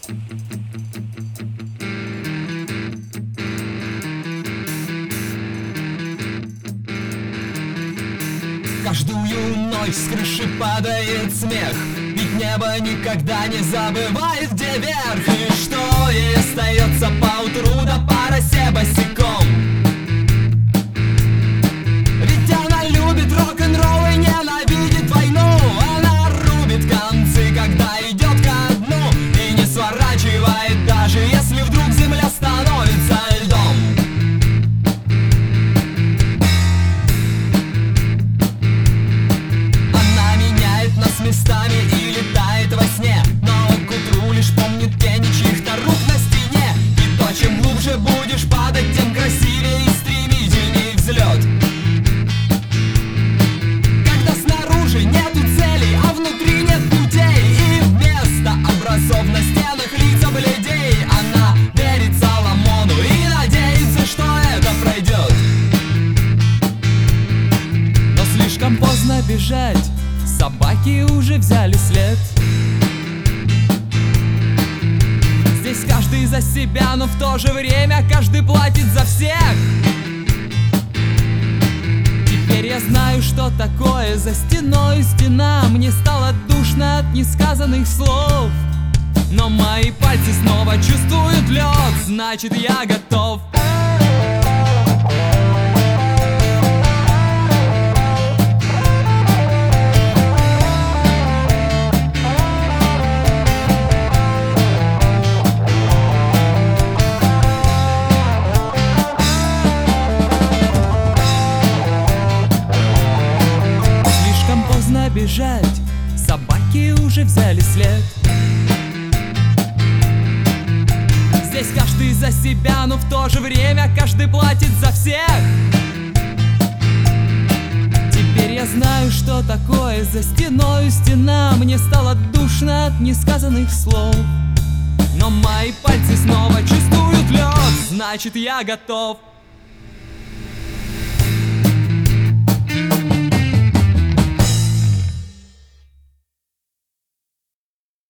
Каждую ночь с крыши падает смех, ведь небо никогда не забывает, где верх. И что ей остается поутру до по росе босиком? Ведь она любит рок-н-ролл и ненавидит войну. Она рубит концы, когда идет ко дну, и не сворачивает, даже если вдруг земля становится льдом. Местами и летает во сне, но к утру лишь помнит тени чьих-то рук на стене. И то, чем глубже будешь падать, тем красивее и стремительней взлет. Когда снаружи нету целей, а внутри нет путей, и вместо образов на стенах лица бледей, она верит Соломону и надеется, что это пройдет. Но слишком поздно бежать, собаки уже взяли след. Здесь каждый за себя, но в то же время каждый платит за всех. Теперь я знаю, что такое за стеной стена. Мне стало душно от несказанных слов, но мои пальцы снова чувствуют лед, значит я готов. Бежать, собаки уже взяли след. Здесь каждый за себя, но в то же время каждый платит за всех. Теперь я знаю, что такое за стеною стена. Мне стало душно от несказанных слов, но мои пальцы снова чувствуют лед, значит я готов.